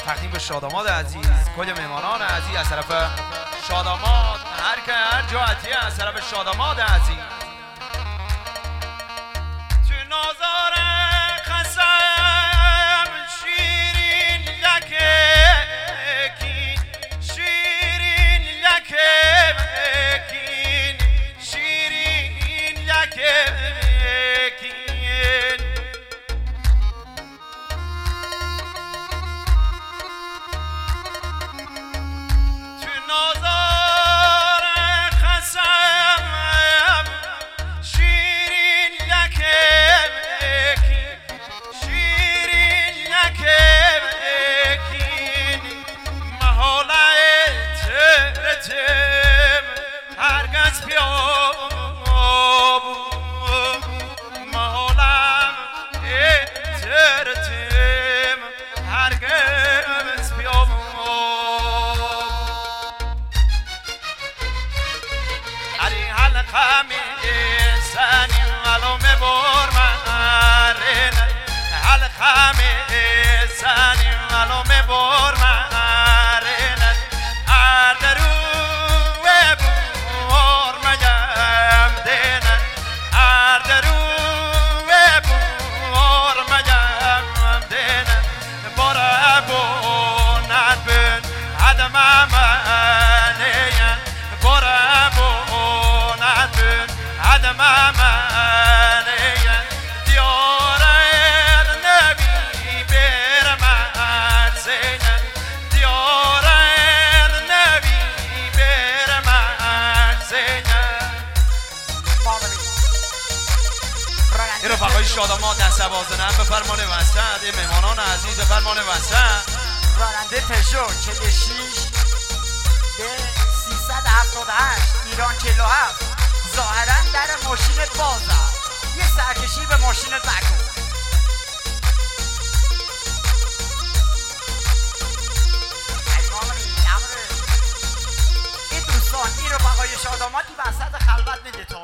تقدیم به شاداماد عزیز، کل مهمانان عزیز از طرف شاداماد، هر جهتی از طرف شاداماد عزیز. تو نازار قسم شیرین لکین، شیرین لکین، شیرین لکین. رفقای شاداماد دست بازنم به فرمان وسط، مهمانان عزیز به فرمان وسط. راننده پژو 46 به 378 ایران 47 ظاهرا در ماشین بازه، یه سرکشی به ماشین بکن. این دوستان این رفقای شادامادی وسط خلوت میده تو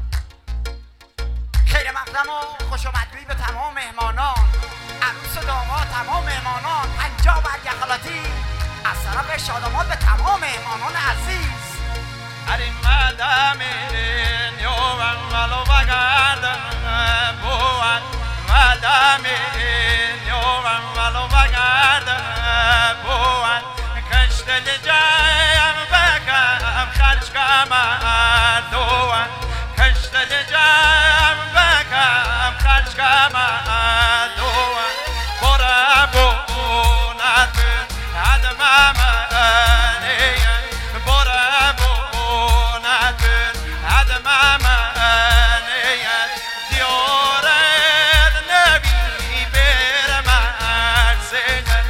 خیر مقدم و خوش آمدگویی به تمام مهمانان، عروس و داماد، تمام مهمانان، 50 برگ خلاطی از طرف شاداماد به تمام مهمانان عزیز. اری مدامین یوان ولو بگردن بوان، مدامین یوان ولو بگردن بوان، کشت لجایم بگم خرج کمر دوان، کشت لجایم بگم خرج کمر دوان، برا بونت هدم منیم، برا بونت هدم منیم، دیارت نبی بر من زنم،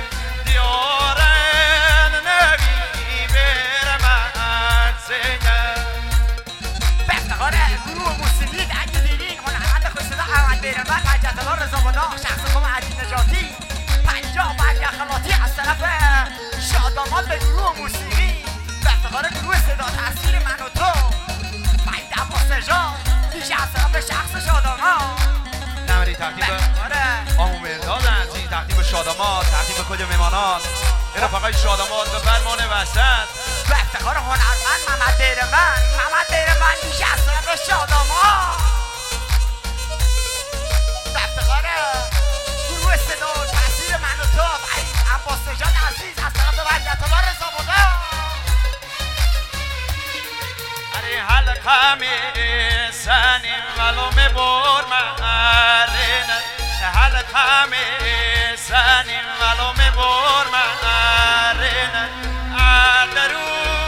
دیارت نبی بر من زنم. به افتخار گروه موسیقی درک دیرین هنرمند خوش‌صدا احمد بیرمن، حجت‌الله رضابالله، شخص قوم عدی نجاتی، 50 برگ خلاطی از طرف شاداماد به گروه موسیقی، به افتخار گروه صدا تصویر من و تو، وحید عباس نژاد، دیگه از طرف شخص شاداماد. نمری تقدیم به آمو مرداد عزیز، تقدیم به شاداماد، تقدیم به کل مهمانان، این رفقای شاداماد به فرمان وسط. به افتخار هنرمند محمد بیرمن، محمد بیرمن دیگه از طرف شاداماد، به افتخار گروه صدا و تصویر من و تو، وحید عباس نژاد عزیز از طرف حجت‌الله رضابالله. اری حلقه میزنیم ولو میبر مرین، حلقه میزنیم ولو میبر مرین، اردرو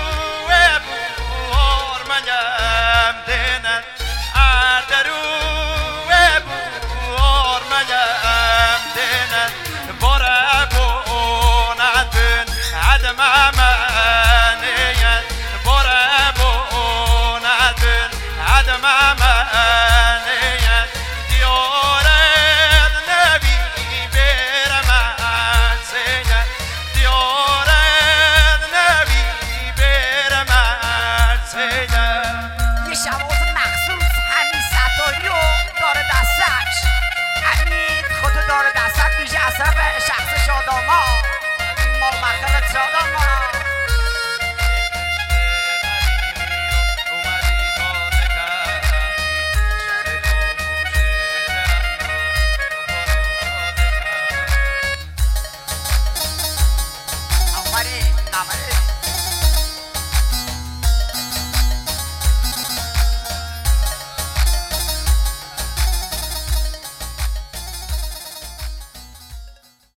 بور مگم دینن، اردرو بور مگم دینن، برا بونتون عدم منیم، برا بونتون عدم منیم، دیارت نبی بر من زنم، دیارت نبی بر من زنم. یه شواز مخصوص همین ستاری رو داره دستش، همین خودو داره دستش، بیشه از طرف شخص شاداماد، عمل